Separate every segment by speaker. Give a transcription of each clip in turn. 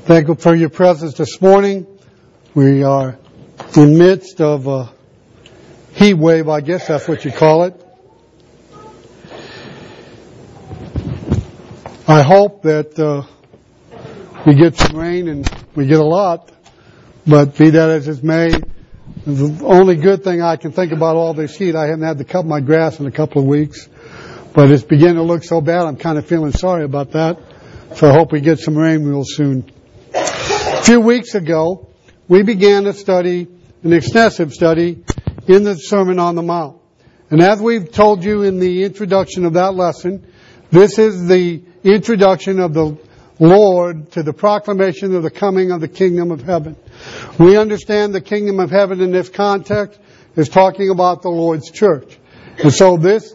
Speaker 1: Thank you for your presence this morning. We are in the midst of a heat wave, I guess that's what you call it. I hope that we get some rain, and we get a lot, but be that as it may, the only good thing I can think about all this heat, I haven't had to cut my grass in a couple of weeks, but it's beginning to look so bad, I'm kind of feeling sorry about that. So I hope we get some rain real soon. A few weeks ago, we began a study, an extensive study, in the Sermon on the Mount. And as we've told you in the introduction of that lesson, this is the introduction of the Lord to the proclamation of the coming of the kingdom of heaven. We understand the kingdom of heaven in this context is talking about the Lord's church. And so this,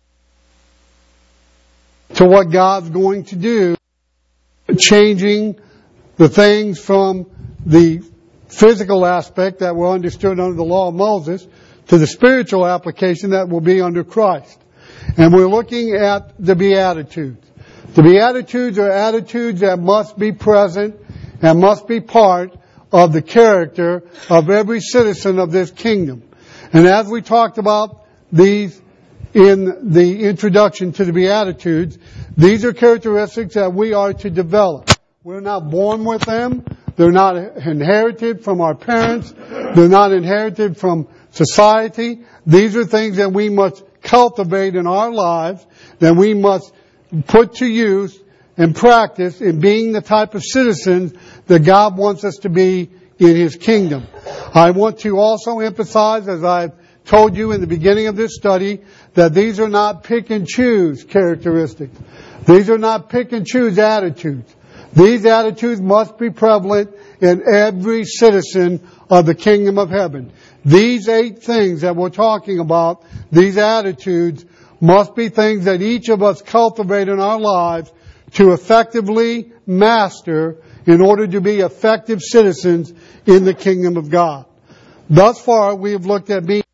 Speaker 1: to what God's going to do, changing the things from the physical aspect that were understood under the law of Moses to the spiritual application that will be under Christ. And we're looking at the Beatitudes. The Beatitudes are attitudes that must be present and must be part of the character of every citizen of this kingdom. And as we talked about these in the introduction to the Beatitudes, these are characteristics that we are to develop. We're not born with them. They're not inherited from our parents. They're not inherited from society. These are things that we must cultivate in our lives, that we must put to use and practice in being the type of citizens that God wants us to be in His kingdom. I want to also emphasize, as I've told you in the beginning of this study, that these are not pick and choose characteristics. These are not pick and choose attitudes. These attitudes must be prevalent in every citizen of the kingdom of heaven. These 8 things that we're talking about, these attitudes, must be things that each of us cultivate in our lives to effectively master in order to be effective citizens in the kingdom of God. Thus far, we have looked at being.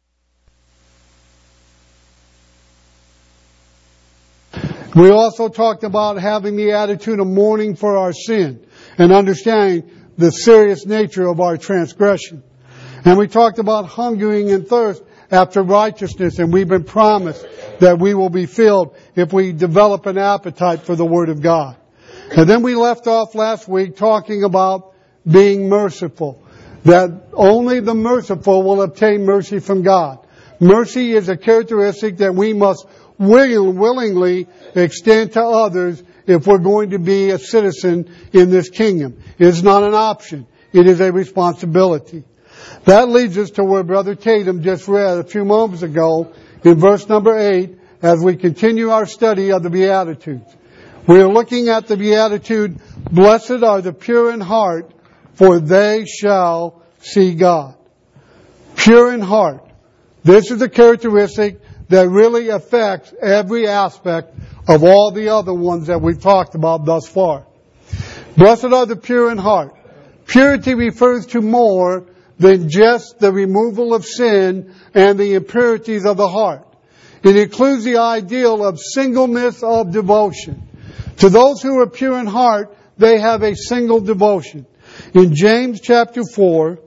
Speaker 1: We also talked about having the attitude of mourning for our sin and understanding the serious nature of our transgression. And we talked about hungering and thirst after righteousness, and we've been promised that we will be filled if we develop an appetite for the Word of God. And then we left off last week talking about being merciful, that only the merciful will obtain mercy from God. Mercy is a characteristic that we must willingly extend to others if we're going to be a citizen in this kingdom. It's not an option. It is a responsibility. That leads us to where Brother Tatum just read a few moments ago in verse number 8 as we continue our study of the Beatitudes. We are looking at the Beatitude, "Blessed are the pure in heart, for they shall see God." Pure in heart. This is a characteristic that really affects every aspect of all the other ones that we've talked about thus far. Blessed are the pure in heart. Purity refers to more than just the removal of sin and the impurities of the heart. It includes the ideal of singleness of devotion. To those who are pure in heart, they have a single devotion. In James chapter 4,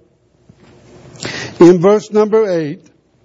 Speaker 1: in verse number 8,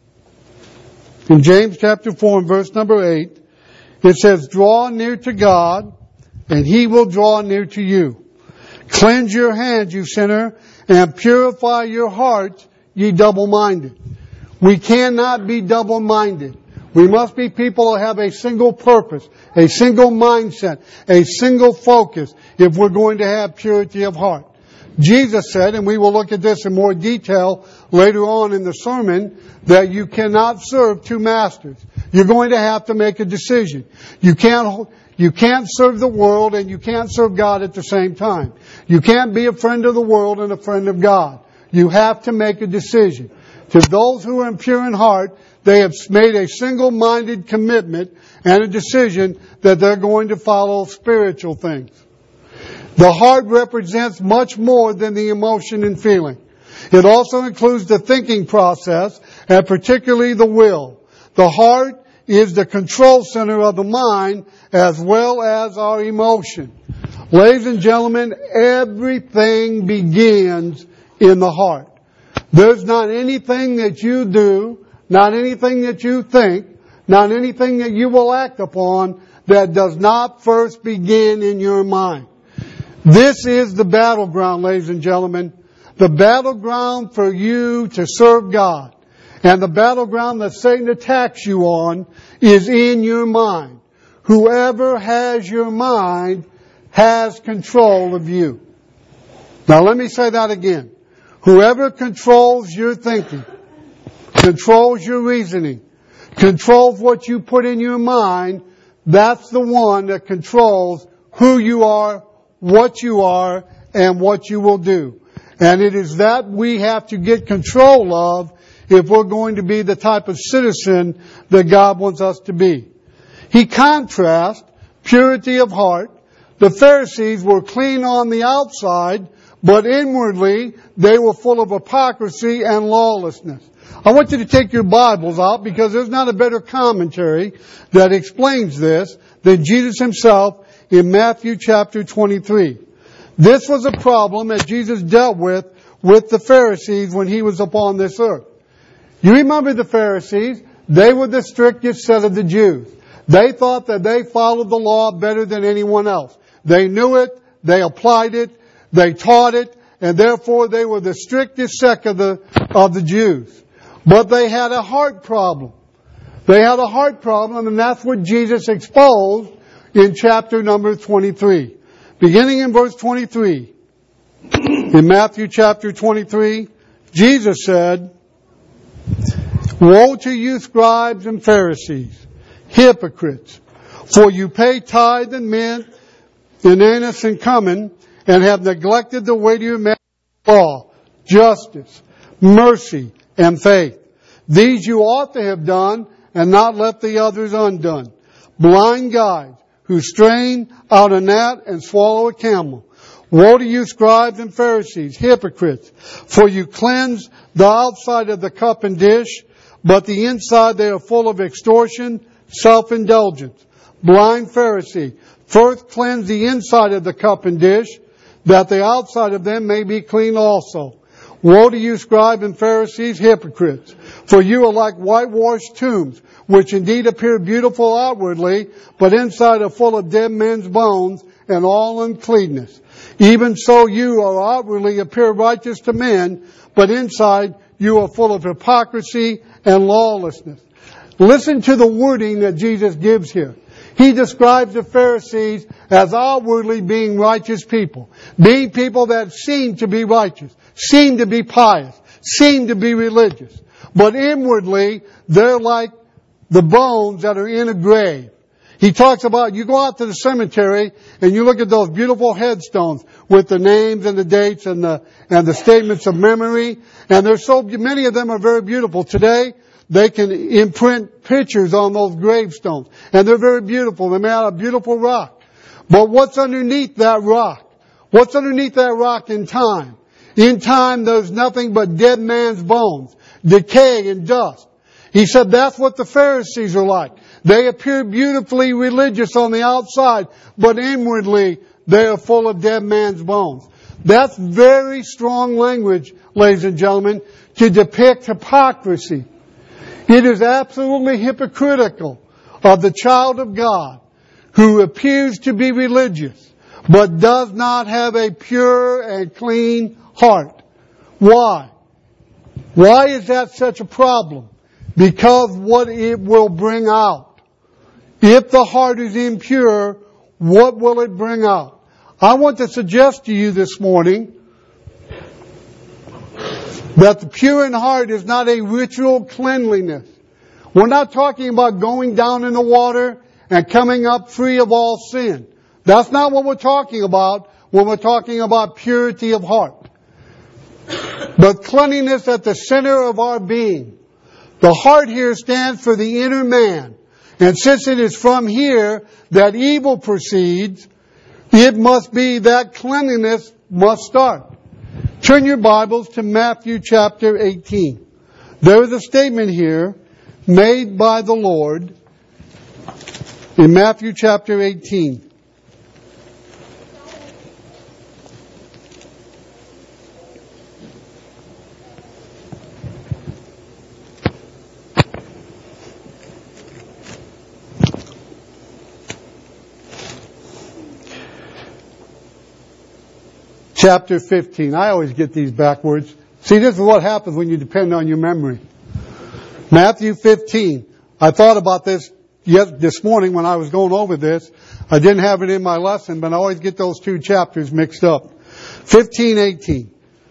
Speaker 1: in James chapter 4 and verse number 8, it says, "Draw near to God, and He will draw near to you. Cleanse your hands, you sinner, and purify your hearts, ye double-minded." We cannot be double-minded. We must be people who have a single purpose, a single mindset, a single focus if we're going to have purity of heart. Jesus said, and we will look at this in more detail later on in the sermon, that you cannot serve 2 masters. You're going to have to make a decision. You can't serve the world and you can't serve God at the same time. You can't be a friend of the world and a friend of God. You have to make a decision. To those who are impure in heart, they have made a single-minded commitment and a decision that they're going to follow spiritual things. The heart represents much more than the emotion and feeling. It also includes the thinking process, and particularly the will. The heart is the control center of the mind as well as our emotion. Ladies and gentlemen, everything begins in the heart. There's not anything that you do, not anything that you think, not anything that you will act upon that does not first begin in your mind. This is the battleground, ladies and gentlemen. The battleground for you to serve God. And the battleground that Satan attacks you on is in your mind. Whoever has your mind has control of you. Now let me say that again. Whoever controls your thinking, controls your reasoning, controls what you put in your mind, that's the one that controls who you are, and what you will do. And it is that we have to get control of if we're going to be the type of citizen that God wants us to be. He contrasts purity of heart. The Pharisees were clean on the outside, but inwardly they were full of hypocrisy and lawlessness. I want you to take your Bibles out because there's not a better commentary that explains this than Jesus himself in Matthew chapter 23. This was a problem that Jesus dealt with the Pharisees when he was upon this earth. You remember the Pharisees? They were the strictest set of the Jews. They thought that they followed the law better than anyone else. They knew it, they applied it, they taught it, and therefore they were the strictest sect of the Jews. But they had a heart problem. They had a heart problem, and that's what Jesus exposed in chapter number 23. Beginning in verse 23, in Matthew chapter 23, Jesus said, "Woe to you, scribes and Pharisees, hypocrites! For you pay tithe and mint and anise and cumin, and have neglected the weightier matters of law, justice, mercy, and faith. These you ought to have done, and not left the others undone. Blind guides, who strain out a gnat and swallow a camel. Woe to you, scribes and Pharisees, hypocrites! For you cleanse the outside of the cup and dish, but the inside they are full of extortion, self-indulgence. Blind Pharisee, first cleanse the inside of the cup and dish, that the outside of them may be clean also. Woe to you, scribes and Pharisees, hypocrites! For you are like whitewashed tombs, which indeed appear beautiful outwardly, but inside are full of dead men's bones and all uncleanness. Even so you are outwardly appear righteous to men, but inside you are full of hypocrisy and lawlessness." Listen to the wording that Jesus gives here. He describes the Pharisees as outwardly being righteous people, being people that seem to be righteous, seem to be pious, seem to be religious. But inwardly, they're like the bones that are in a grave. He talks about, you go out to the cemetery and you look at those beautiful headstones with the names and the dates and the statements of memory. And there's so many of them are very beautiful. Today, they can imprint pictures on those gravestones. And they're very beautiful. They're made out of beautiful rock. But what's underneath that rock? What's underneath that rock in time? In time, there's nothing but dead man's bones, decay and dust. He said that's what the Pharisees are like. They appear beautifully religious on the outside, but inwardly they are full of dead man's bones. That's very strong language, ladies and gentlemen, to depict hypocrisy. It is absolutely hypocritical of the child of God who appears to be religious, but does not have a pure and clean heart. Why? Why is that such a problem? Because what it will bring out. If the heart is impure, what will it bring out? I want to suggest to you this morning that the pure in heart is not a ritual cleanliness. We're not talking about going down in the water and coming up free of all sin. That's not what we're talking about when we're talking about purity of heart. But cleanliness at the center of our being. The heart here stands for the inner man. And since it is from here that evil proceeds, it must be that cleanliness must start. Turn your Bibles to Matthew chapter 18. There is a statement here made by the Lord in Matthew chapter 18. chapter 15. I always get these backwards. See, this is what happens when you depend on your memory. Matthew 15. I thought about this this morning when I was going over this. I didn't have it in my lesson, but I always get those two chapters mixed up. 15:18.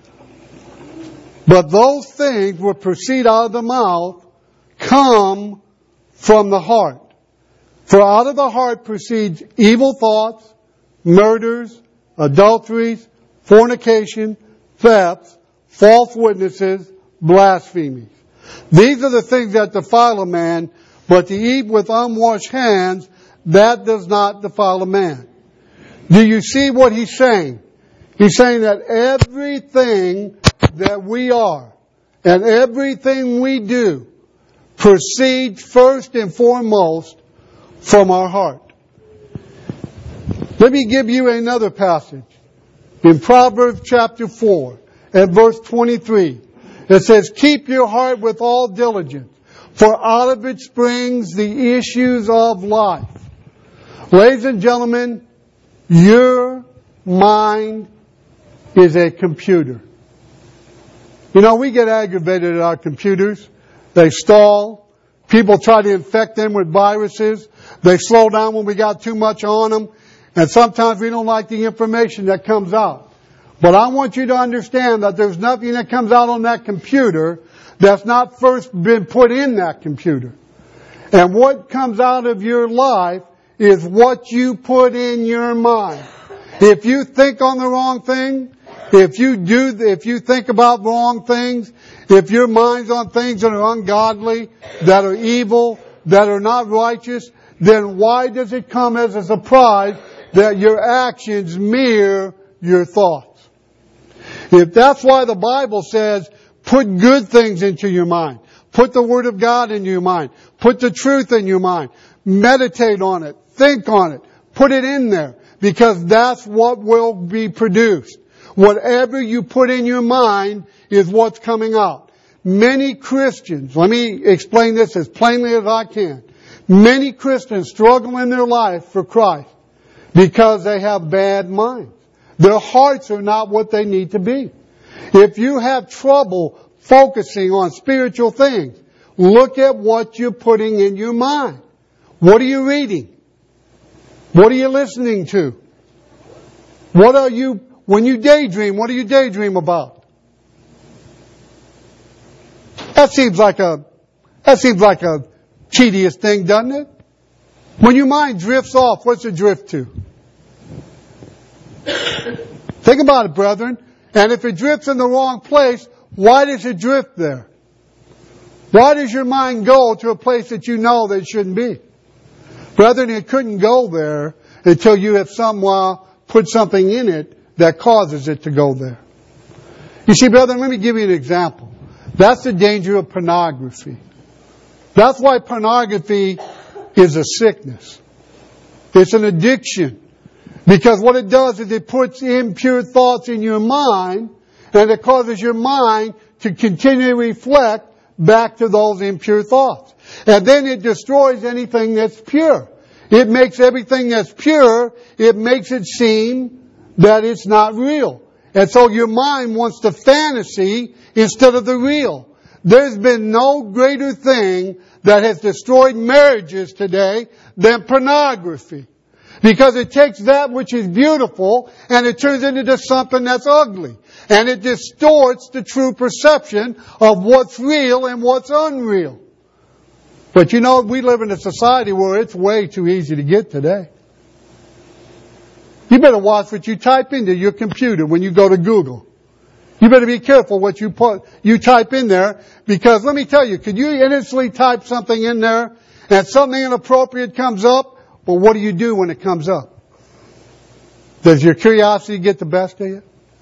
Speaker 1: But those things which proceed out of the mouth come from the heart. For out of the heart proceeds evil thoughts, murders, adulteries, fornication, thefts, false witnesses, blasphemies. These are the things that defile a man, but to eat with unwashed hands, that does not defile a man. Do you see what he's saying? He's saying that everything that we are and everything we do proceeds first and foremost from our heart. Let me give you another passage. In Proverbs chapter 4 and verse 23, it says, keep your heart with all diligence, for out of it springs the issues of life. Ladies and gentlemen, your mind is a computer. You know, we get aggravated at our computers. They stall. People try to infect them with viruses. They slow down when we got too much on them. And sometimes we don't like the information that comes out. But I want you to understand that there's nothing that comes out on that computer that's not first been put in that computer. And what comes out of your life is what you put in your mind. If you think on the wrong thing, if you think about wrong things, if your mind's on things that are ungodly, that are evil, that are not righteous, then why does it come as a surprise that your actions mirror your thoughts? If that's why the Bible says, put good things into your mind. Put the Word of God in your mind. Put the truth in your mind. Meditate on it. Think on it. Put it in there. Because that's what will be produced. Whatever you put in your mind is what's coming out. Many Christians, let me explain this as plainly as I can. Many Christians struggle in their life for Christ because they have bad minds. Their hearts are not what they need to be. If you have trouble focusing on spiritual things, look at what you're putting in your mind. What are you reading? What are you listening to? When you daydream, what do you daydream about? That seems like a tedious thing, doesn't it? When your mind drifts off, what's it drift to? Think about it, brethren. And if it drifts in the wrong place, why does it drift there? Why does your mind go to a place that you know that it shouldn't be? Brethren, it couldn't go there until you have somehow put something in it that causes it to go there. You see, brethren, let me give you an example. That's the danger of pornography. That's why pornography is a sickness. It's an addiction. Because what it does is it puts impure thoughts in your mind, and it causes your mind to continually reflect back to those impure thoughts. And then it destroys anything that's pure. It makes everything that's pure, it makes it seem that it's not real. And so your mind wants the fantasy instead of the real. There's been no greater thing that has destroyed marriages today than pornography. Because it takes that which is beautiful and it turns it into something that's ugly. And it distorts the true perception of what's real and what's unreal. But you know, we live in a society where it's way too easy to get today. You better watch what you type into your computer when you go to Google. You better be careful what you type in there, because let me tell you, could you innocently type something in there and something inappropriate comes up? Well, what do you do when it comes up? Does your curiosity get the best of you?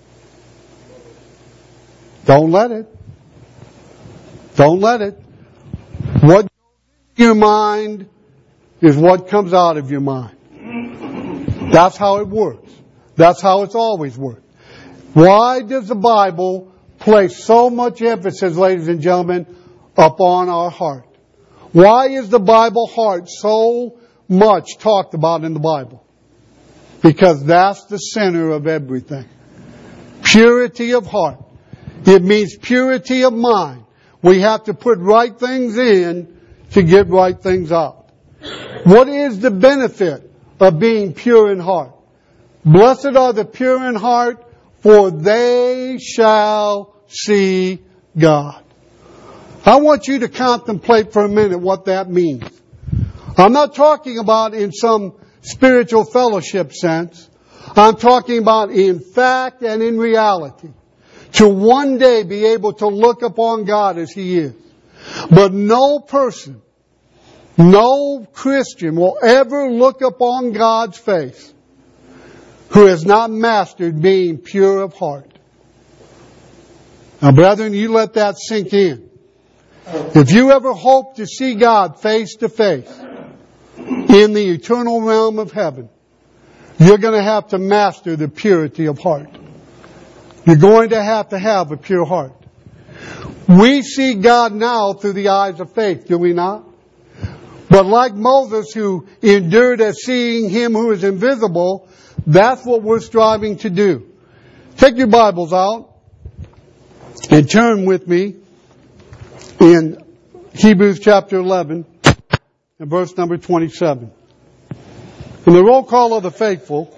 Speaker 1: Don't let it. Don't let it. What goes into your mind is what comes out of your mind. That's how it works. That's how it's always worked. Why does the Bible place so much emphasis, ladies and gentlemen, upon our heart? Why is the Bible heart so much talked about in the Bible? Because that's the center of everything. Purity of heart. It means purity of mind. We have to put right things in to get right things out. What is the benefit of being pure in heart? Blessed are the pure in heart, for they shall see God. I want you to contemplate for a minute what that means. I'm not talking about in some spiritual fellowship sense. I'm talking about in fact and in reality. To one day be able to look upon God as He is. But no person, no Christian will ever look upon God's face who has not mastered being pure of heart. Now, brethren, you let that sink in. If you ever hope to see God face to face in the eternal realm of heaven, you're going to have to master the purity of heart. You're going to have a pure heart. We see God now through the eyes of faith, do we not? But like Moses, who endured as seeing Him who is invisible, that's what we're striving to do. Take your Bibles out and turn with me in Hebrews chapter 11 and verse number 27. In the roll call of the faithful,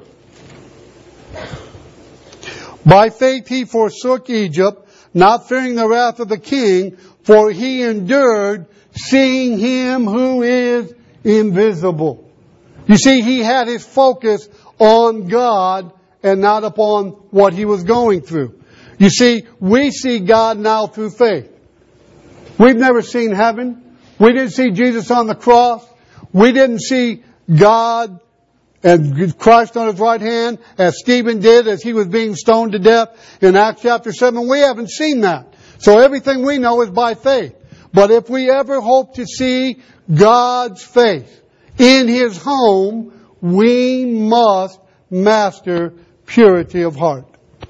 Speaker 1: by faith he forsook Egypt, not fearing the wrath of the king, for he endured seeing Him who is invisible. You see, he had his focus on God and not upon what he was going through. You see, we see God now through faith. We've never seen heaven. We didn't see Jesus on the cross. We didn't see God and Christ on His right hand as Stephen did as he was being stoned to death in Acts chapter 7. We haven't seen that. So everything we know is by faith. But if we ever hope to see God's face in His home, we must master purity of heart.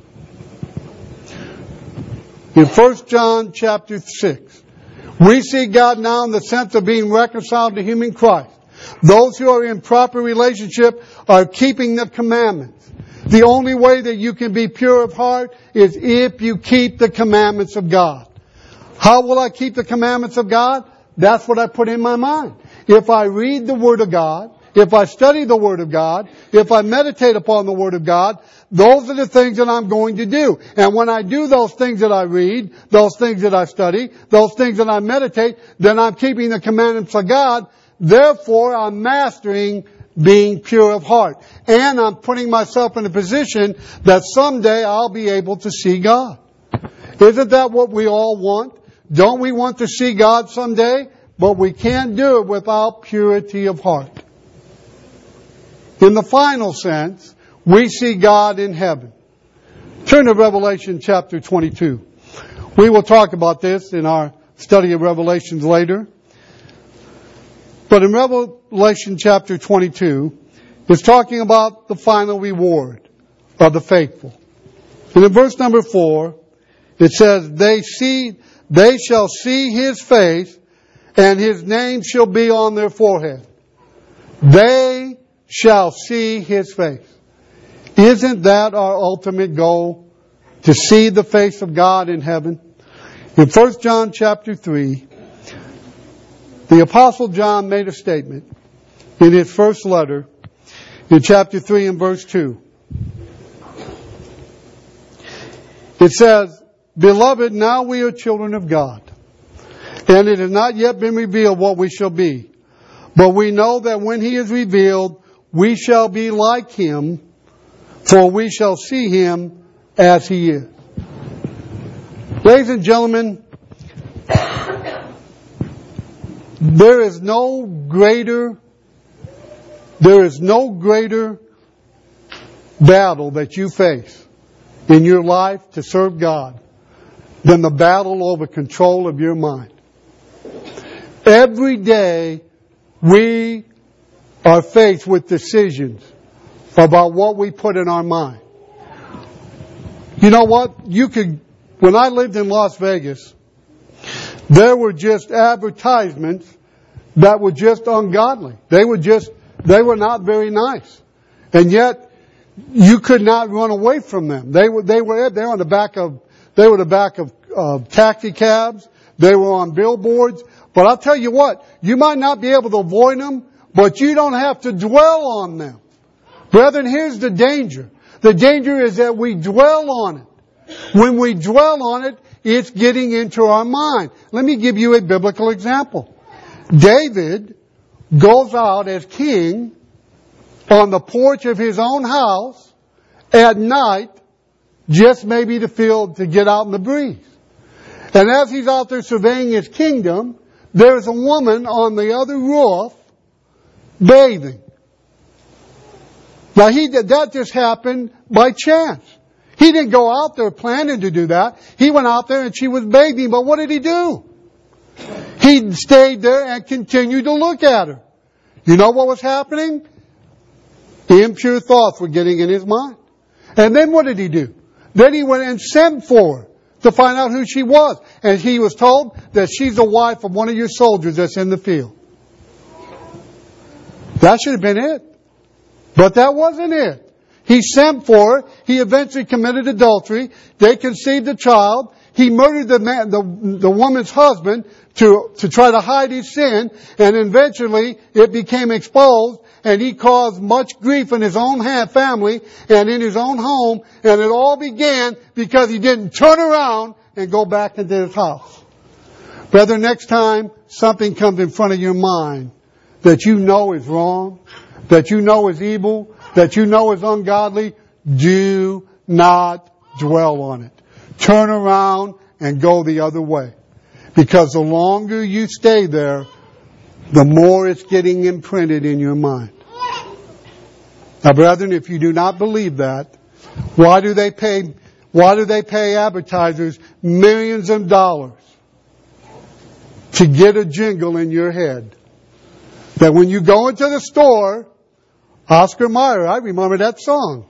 Speaker 1: In 1 John chapter 6, we see God now in the sense of being reconciled to Him in Christ. Those who are in proper relationship are keeping the commandments. The only way that you can be pure of heart is if you keep the commandments of God. How will I keep the commandments of God? That's what I put in my mind. If I read the Word of God, if I study the Word of God, if I meditate upon the Word of God, those are the things that I'm going to do. And when I do those things that I read, those things that I study, those things that I meditate, then I'm keeping the commandments of God. Therefore, I'm mastering being pure of heart. And I'm putting myself in a position that someday I'll be able to see God. Isn't that what we all want? Don't we want to see God someday? But we can't do it without purity of heart. In the final sense, we see God in heaven. Turn to Revelation chapter 22. We will talk about this in our study of Revelations later. But in Revelation chapter 22, it's talking about the final reward of the faithful. And in verse number 4, it says, they shall see His face, and His name shall be on their forehead. They shall see His face. Isn't that our ultimate goal? To see the face of God in heaven? In 1 John chapter 3, the Apostle John made a statement in his first letter in chapter 3 and verse 2. It says, Beloved, now we are children of God, and it has not yet been revealed what we shall be. But we know that when He is revealed, we shall be like Him, for we shall see Him as He is. Ladies and gentlemen, there is no greater battle that you face in your life to serve God than the battle over control of your mind. Every day we are faced with decisions about what we put in our mind. You know what? When I lived in Las Vegas, there were just advertisements that were just ungodly. They were not very nice. And yet, you could not run away from them. They were on the back of taxi cabs. They were on billboards. But I'll tell you what, you might not be able to avoid them, but you don't have to dwell on them. Brethren, here's the danger. The danger is that we dwell on it. When we dwell on it, it's getting into our mind. Let me give you a biblical example. David goes out as king on the porch of his own house at night, just maybe to get out in the breeze. And as he's out there surveying his kingdom, there's a woman on the other roof bathing. Now that just happened by chance. He didn't go out there planning to do that. He went out there and she was bathing, but what did he do? He stayed there and continued to look at her. You know what was happening? Impure thoughts were getting in his mind. And then what did he do? Then he went and sent for her to find out who she was. And he was told that she's the wife of one of your soldiers that's in the field. That should have been it. But that wasn't it. He sent for her. He eventually committed adultery. They conceived a child. He murdered the woman's husband to try to hide his sin. And eventually it became exposed. And he caused much grief in his own family and in his own home. And it all began because he didn't turn around and go back into his house. Brother, next time something comes in front of your mind that you know is wrong, that you know is evil, that you know is ungodly, do not dwell on it. Turn around and go the other way. Because the longer you stay there, the more it's getting imprinted in your mind. Now, brethren, if you do not believe that, why do they pay advertisers millions of dollars to get a jingle in your head? That when you go into the store, Oscar Mayer, I remember that song.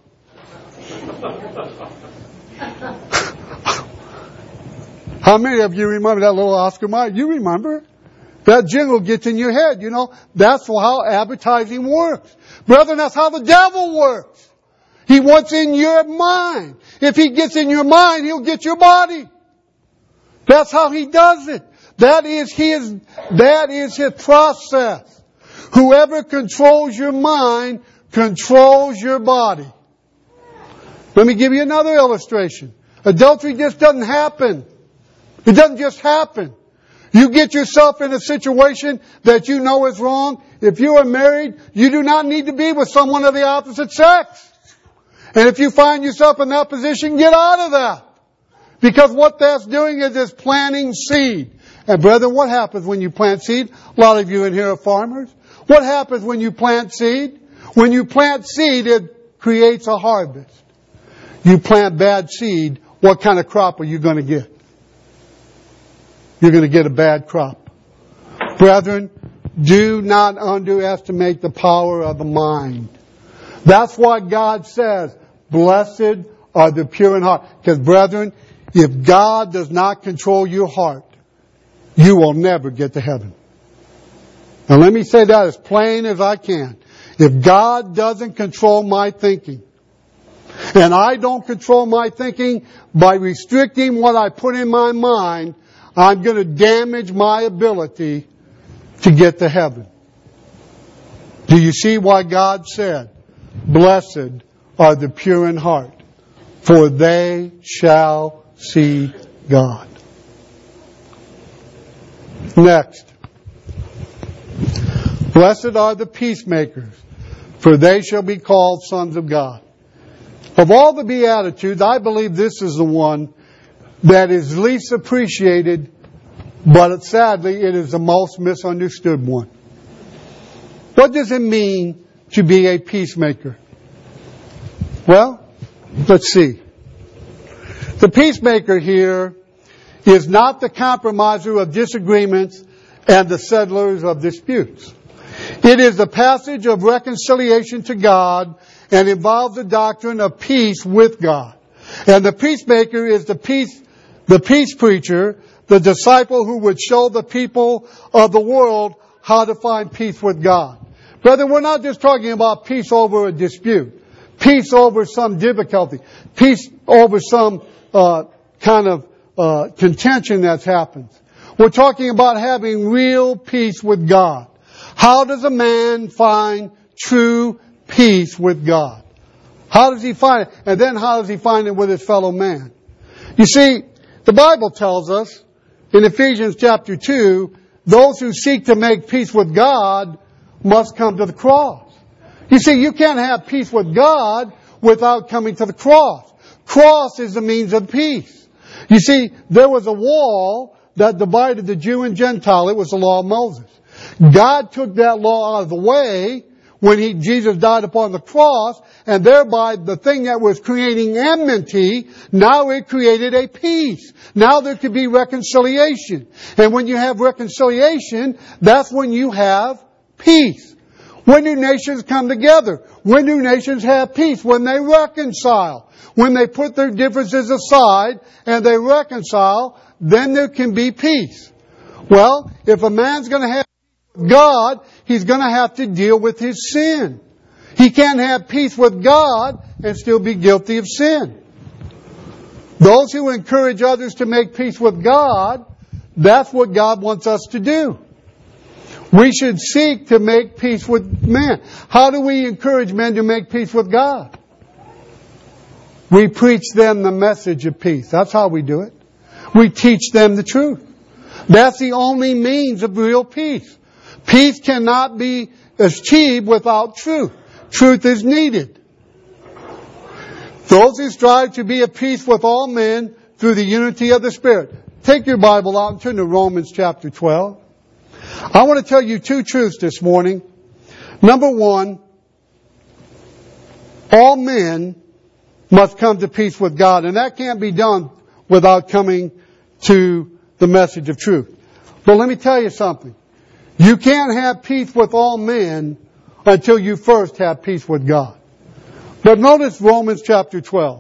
Speaker 1: How many of you remember that little Oscar Mayer? You remember? That jingle gets in your head, you know. That's how advertising works. Brethren, that's how the devil works. He wants in your mind. If he gets in your mind, he'll get your body. That's how he does it. That is his process. Whoever controls your mind controls your body. Let me give you another illustration. Adultery just doesn't happen. It doesn't just happen. You get yourself in a situation that you know is wrong. If you are married, you do not need to be with someone of the opposite sex. And if you find yourself in that position, get out of that. Because what that's doing is it's planting seed. And brethren, what happens when you plant seed? A lot of you in here are farmers. What happens when you plant seed? When you plant seed, it creates a harvest. You plant bad seed, what kind of crop are you going to get? You're going to get a bad crop. Brethren, do not underestimate the power of the mind. That's why God says, blessed are the pure in heart. Because brethren, if God does not control your heart, you will never get to heaven. Now let me say that as plain as I can. If God doesn't control my thinking, and I don't control my thinking by restricting what I put in my mind, I'm going to damage my ability to get to heaven. Do you see why God said, blessed are the pure in heart, for they shall see God. Next. Blessed are the peacemakers, for they shall be called sons of God. Of all the Beatitudes, I believe this is the one that is least appreciated, but sadly it is the most misunderstood one. What does it mean to be a peacemaker? Well, let's see. The peacemaker here is not the compromiser of disagreements and the settlers of disputes. It is the passage of reconciliation to God and involves the doctrine of peace with God. And the peacemaker is the peace preacher, the disciple who would show the people of the world how to find peace with God. Brethren, we're not just talking about peace over a dispute. peace over some difficulty, peace over some kind of contention that's happened. We're talking about having real peace with God. How does a man find true peace with God? How does he find it? And then how does he find it with his fellow man? You see, the Bible tells us in Ephesians chapter 2, those who seek to make peace with God must come to the cross. You see, you can't have peace with God without coming to the cross. Cross is the means of peace. You see, there was a wall that divided the Jew and Gentile. It was the law of Moses. God took that law out of the way when Jesus died upon the cross, and thereby the thing that was creating enmity, now it created a peace. Now there could be reconciliation. And when you have reconciliation, that's when you have peace. When do nations come together? When do nations have peace? When they reconcile. When they put their differences aside and they reconcile, then there can be peace. Well, if a man's going to have God, he's going to have to deal with his sin. He can't have peace with God and still be guilty of sin. Those who encourage others to make peace with God, that's what God wants us to do. We should seek to make peace with men. How do we encourage men to make peace with God? We preach them the message of peace. That's how we do it. We teach them the truth. That's the only means of real peace. Peace cannot be achieved without truth. Truth is needed. Those who strive to be at peace with all men through the unity of the Spirit. Take your Bible out and turn to Romans chapter 12. I want to tell you two truths this morning. Number one, all men must come to peace with God, and that can't be done without coming to the message of truth. But let me tell you something. You can't have peace with all men until you first have peace with God. But notice Romans chapter 12.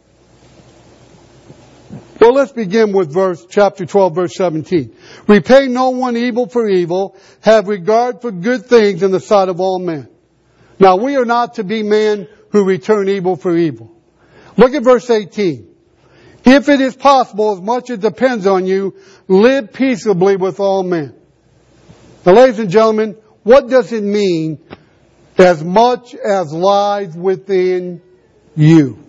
Speaker 1: Well, let's begin with chapter 12, verse 17. Repay no one evil for evil. Have regard for good things in the sight of all men. Now, we are not to be men who return evil for evil. Look at verse 18. If it is possible, as much as depends on you, live peaceably with all men. Now, ladies and gentlemen, what does it mean, as much as lies within you?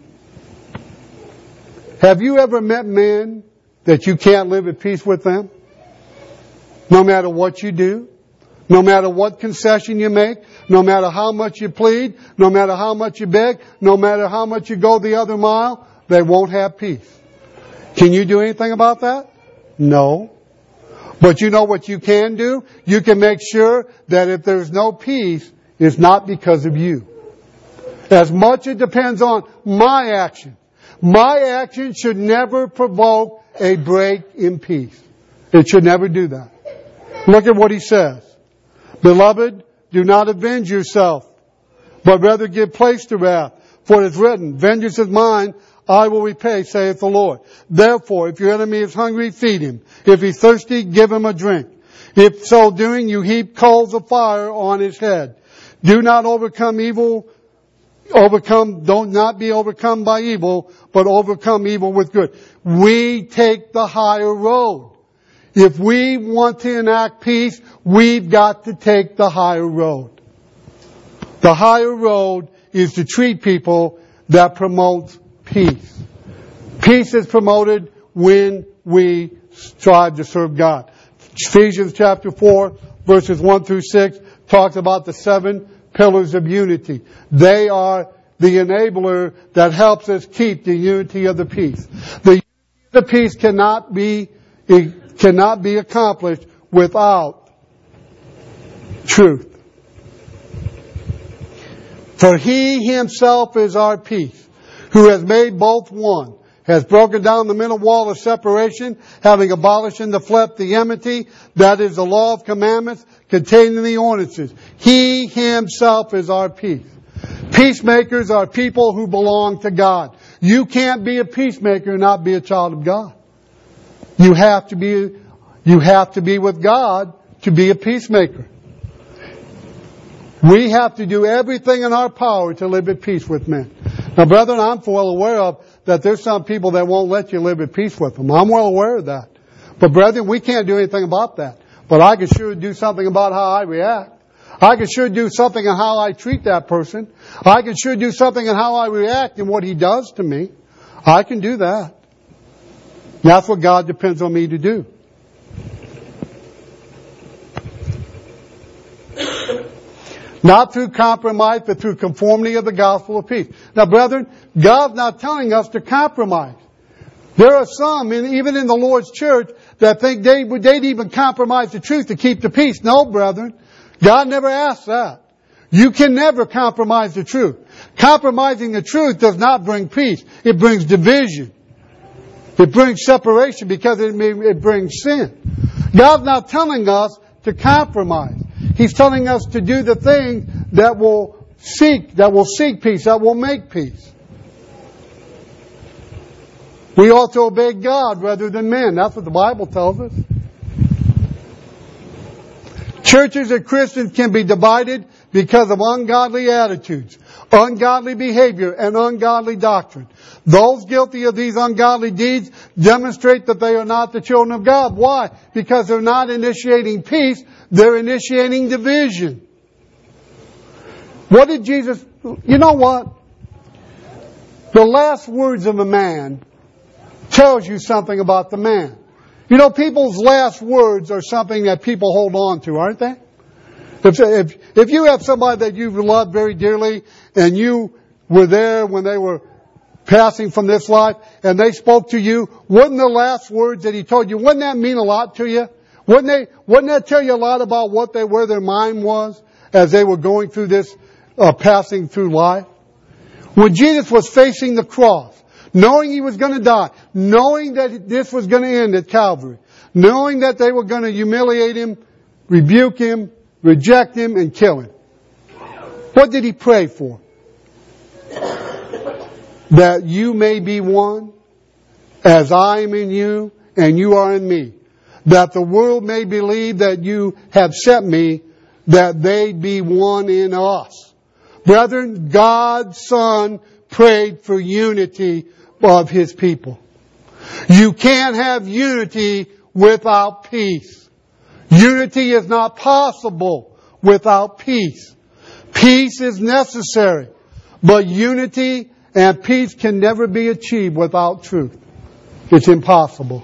Speaker 1: Have you ever met men that you can't live at peace with them? No matter what you do, no matter what concession you make, no matter how much you plead, no matter how much you beg, no matter how much you go the other mile, they won't have peace. Can you do anything about that? No. But you know what you can do? You can make sure that if there's no peace, it's not because of you. As much it depends on my action. My action should never provoke a break in peace. It should never do that. Look at what he says. Beloved, do not avenge yourself, but rather give place to wrath. For it is written, vengeance is mine, I will repay, saith the Lord. Therefore, if your enemy is hungry, feed him. If he's thirsty, give him a drink. If so doing, you heap coals of fire on his head. Do not not be overcome by evil, but overcome evil with good. We take the higher road. If we want to enact peace, we've got to take the higher road. The higher road is to treat people that promotes peace. Peace is promoted when we strive to serve God. Ephesians chapter 4, verses 1 through 6, talks about the 7 pillars of unity. They are the enabler that helps us keep the unity of the peace. The unity of the peace cannot be accomplished without truth. For He Himself is our peace, who has made both one, has broken down the middle wall of separation, having abolished in the flesh the enmity, that is the law of commandments contained in the ordinances. He Himself is our peace. Peacemakers are people who belong to God. You can't be a peacemaker and not be a child of God. You have to be with God to be a peacemaker. We have to do everything in our power to live at peace with men. Now, brethren, I'm well aware of that there's some people that won't let you live at peace with them. I'm well aware of that. But brethren, we can't do anything about that. But I can sure do something about how I react. I can sure do something on how I treat that person. I can sure do something on how I react and what he does to me. I can do that. That's what God depends on me to do. Not through compromise, but through conformity of the gospel of peace. Now, brethren, God's not telling us to compromise. There are some, even in the Lord's church, that think they'd even compromise the truth to keep the peace. No, brethren. God never asked that. You can never compromise the truth. Compromising the truth does not bring peace. It brings division. It brings separation because it brings sin. God's not telling us to compromise. He's telling us to do the thing that will seek peace, that will make peace. We ought to obey God rather than men. That's what the Bible tells us. Churches and Christians can be divided because of ungodly attitudes, ungodly behavior, and ungodly doctrine. Those guilty of these ungodly deeds demonstrate that they are not the children of God. Why? Because they're not initiating peace, they're initiating division. What did Jesus... You know what? The last words of a man tells you something about the man. You know, people's last words are something that people hold on to, aren't they? If you have somebody that you've loved very dearly and you were there when they were passing from this life and they spoke to you, wouldn't the last words that he told you, wouldn't that mean a lot to you? Wouldn't that tell you a lot about where their mind was as they were going through this, passing through life? When Jesus was facing the cross, knowing he was going to die, knowing that this was going to end at Calvary, knowing that they were going to humiliate him, rebuke him, reject him, and kill him. What did he pray for? That you may be one, as I am in you, and you are in me. That the world may believe that you have sent me, that they be one in us. Brethren, God's Son prayed for unity of His people. You can't have unity without peace. Unity is not possible without peace. Peace is necessary, but unity and peace can never be achieved without truth. It's impossible.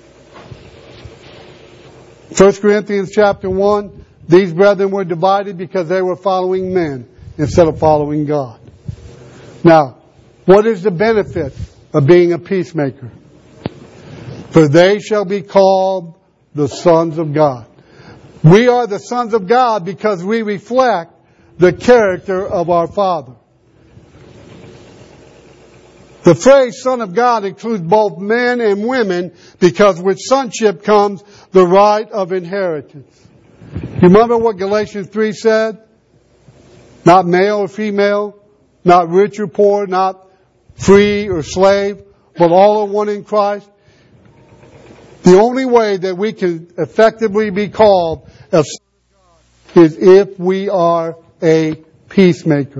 Speaker 1: 1 Corinthians chapter 1, these brethren were divided because they were following men instead of following God. Now, what is the benefit of being a peacemaker? For they shall be called the sons of God. We are the sons of God because we reflect the character of our Father. The phrase son of God includes both men and women because with sonship comes the right of inheritance. You remember what Galatians 3 said? Not male or female, not rich or poor, not free or slave, but all are one in Christ. The only way that we can effectively be called a son of God is if we are a peacemaker.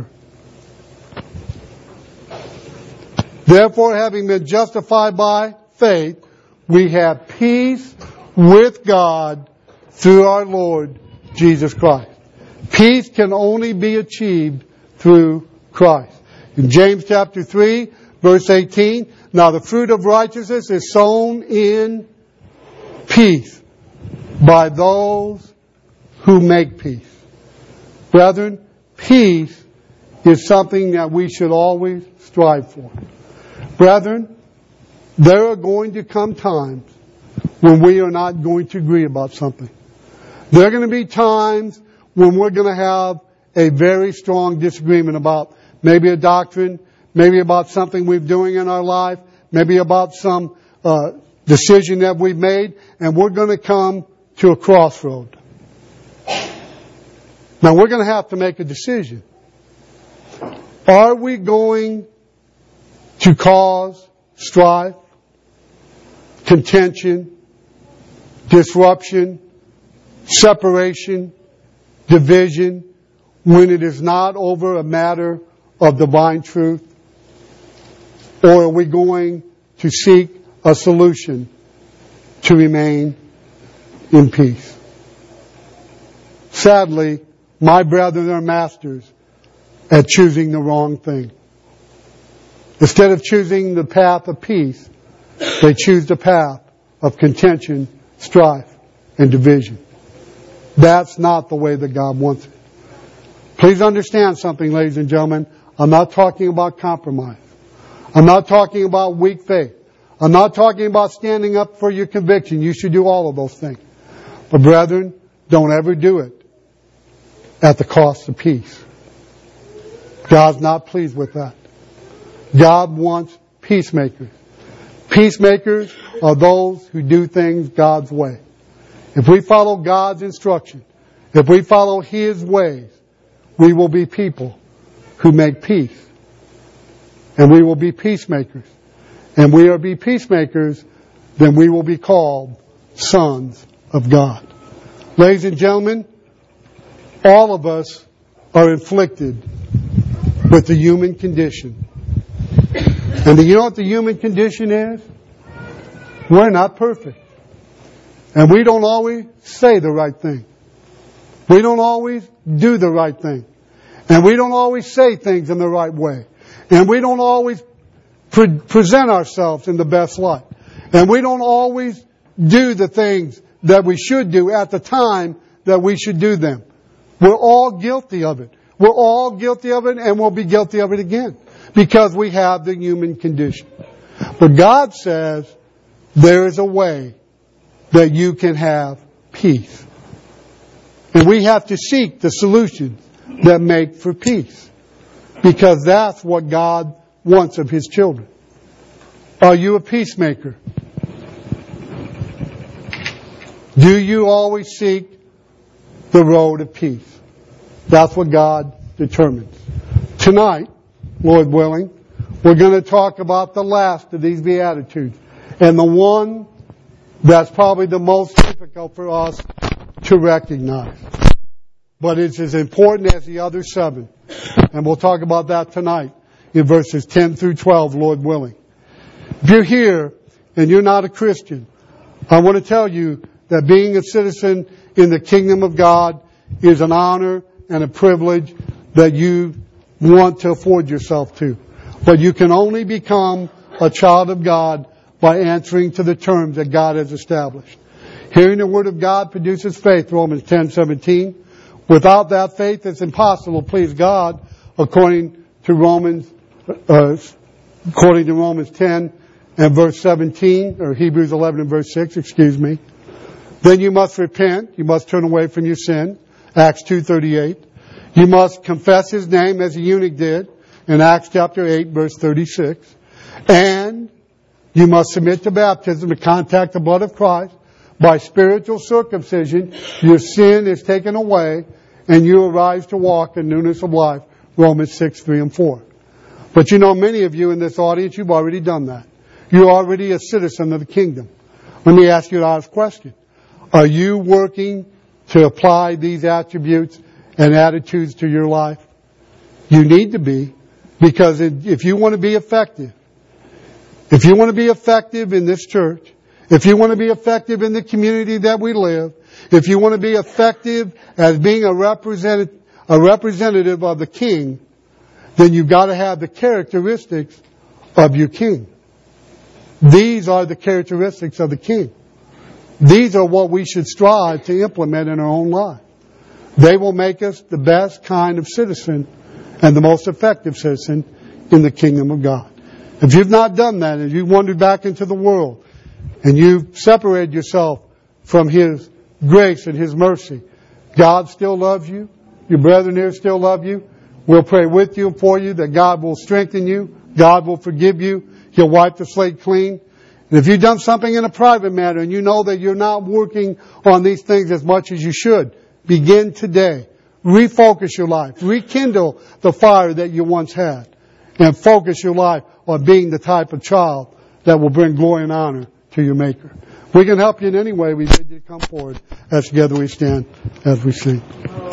Speaker 1: Therefore, having been justified by faith, we have peace with God through our Lord Jesus Christ. Peace can only be achieved through Christ. In James chapter 3, verse 18, now the fruit of righteousness is sown in peace by those who make peace. Brethren, peace is something that we should always strive for. Brethren, there are going to come times when we are not going to agree about something. There are going to be times when we're going to have a very strong disagreement about maybe a doctrine, maybe about something we're doing in our life, maybe about some decision that we've made, and we're going to come to a crossroad. Now we're going to have to make a decision. Are we going to cause strife, contention, disruption, separation, division when it is not over a matter of divine truth? Or are we going to seek a solution to remain in peace? Sadly, my brethren are masters at choosing the wrong thing. Instead of choosing the path of peace, they choose the path of contention, strife, and division. That's not the way that God wants it. Please understand something, ladies and gentlemen. I'm not talking about compromise. I'm not talking about weak faith. I'm not talking about standing up for your conviction. You should do all of those things. But brethren, don't ever do it at the cost of peace. God's not pleased with that. God wants peacemakers. Peacemakers are those who do things God's way. If we follow God's instruction, if we follow His ways, we will be people who make peace. And we will be peacemakers. And we are be peacemakers, then we will be called sons of God. Ladies and gentlemen, all of us are inflicted with the human condition. And do you know what the human condition is? We're not perfect. And we don't always say the right thing. We don't always do the right thing. And we don't always say things in the right way. And we don't always present ourselves in the best light. And we don't always do the things that we should do at the time that we should do them. We're all guilty of it. We're all guilty of it, and we'll be guilty of it again. Because we have the human condition. But God says there is a way that you can have peace. And we have to seek the solutions that make for peace. Because that's what God wants of His children. Are you a peacemaker? Do you always seek the road of peace? That's what God determines. Tonight, Lord willing, we're going to talk about the last of these Beatitudes. And the one that's probably the most difficult for us to recognize. But it's as important as the other 7. And we'll talk about that tonight in verses 10 through 12, Lord willing. If you're here and you're not a Christian, I want to tell you that being a citizen in the kingdom of God is an honor and a privilege that you want to afford yourself to. But you can only become a child of God by answering to the terms that God has established. Hearing the word of God produces faith, Romans 10:17. Without that faith, it's impossible to please God, according to Romans 10 and verse 17, or Hebrews 11 and verse 6, excuse me. Then you must repent. You must turn away from your sin. Acts 2:38. You must confess His name as the eunuch did in Acts chapter 8, verse 36. And you must submit to baptism to contact the blood of Christ. By spiritual circumcision, your sin is taken away and you arise to walk in newness of life. Romans 6:3 and 4. But you know, many of you in this audience, you've already done that. You're already a citizen of the kingdom. Let me ask you an honest question. Are you working to apply these attributes and attitudes to your life? You need to be, because if you want to be effective, if you want to be effective in this church, if you want to be effective in the community that we live, if you want to be effective as being a representative of the King, then you've got to have the characteristics of your King. These are the characteristics of the King. These are what we should strive to implement in our own life. They will make us the best kind of citizen and the most effective citizen in the kingdom of God. If you've not done that, and you've wandered back into the world, and you've separated yourself from His grace and His mercy, God still loves you. Your brethren here still love you. We'll pray with you and for you that God will strengthen you. God will forgive you. He'll wipe the slate clean. And if you've done something in a private matter and you know that you're not working on these things as much as you should, begin today. Refocus your life. Rekindle the fire that you once had. And focus your life on being the type of child that will bring glory and honor to your Maker. We can help you in any way. We bid you to come forward as together we stand as we sing.